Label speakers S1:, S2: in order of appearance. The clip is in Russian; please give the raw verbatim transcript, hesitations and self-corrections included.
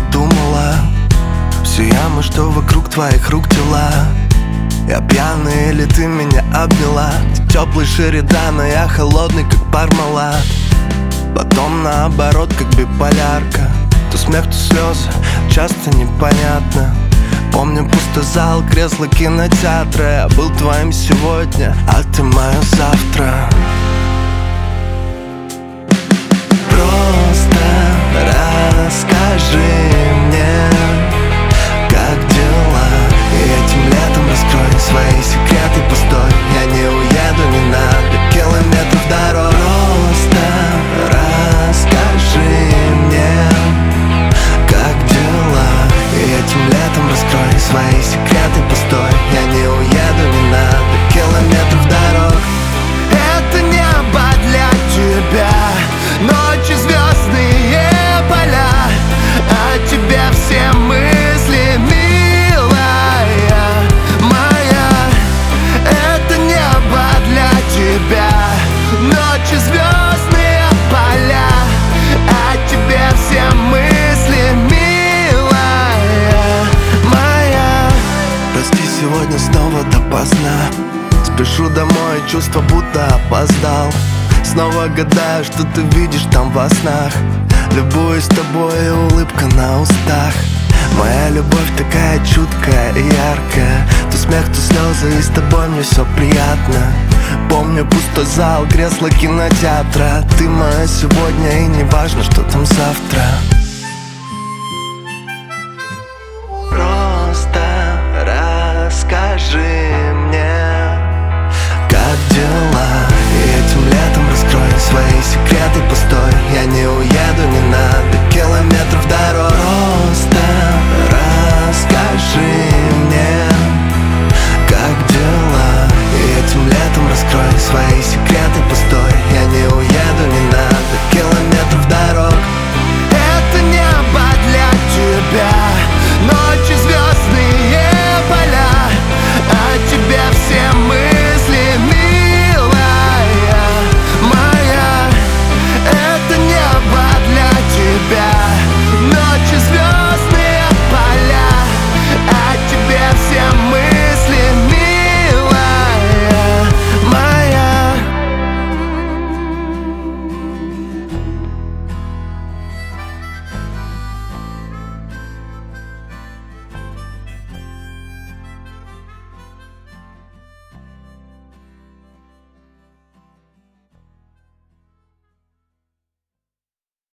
S1: думала, все ямы, что вокруг твоих рук тела. Я пьяный или ты меня обняла? Ты теплый шеридан, а я холодный, как пармалат. Потом наоборот, как биполярка. То смех, то слезы, часто непонятно. Помню пустой зал, кресло кинотеатра. Я был твоим сегодня, а ты мое завтра. Просто расскажи мне, как дела, и этим летом раскрой свои секреты. Постой, я не уеду, не надо километров дорог. Просто расскажи мне, как дела, и этим летом раскрой свои секреты. Постой, я не уеду, не надо километров дорог. Это небо для тебя, ночи, звездные поля, о тебе все мысли, милая моя. Это небо для тебя, ночи, звездные поля, о тебе все мысли, милая моя. Прости, сегодня снова допоздна. Спешу домой, чувство будто опоздал. Снова гадаю, что ты видишь там во снах. Любуюсь тобой, и улыбка на устах. Моя любовь такая чуткая и яркая. То смех, то слезы, и с тобой мне все приятно. Помню пустой зал, кресло кинотеатра. Ты моя сегодня, и не важно, что там завтра. Просто расскажи мне, как дела, и этим летом раскрой свои секреты. Постой, я не уеду, не надо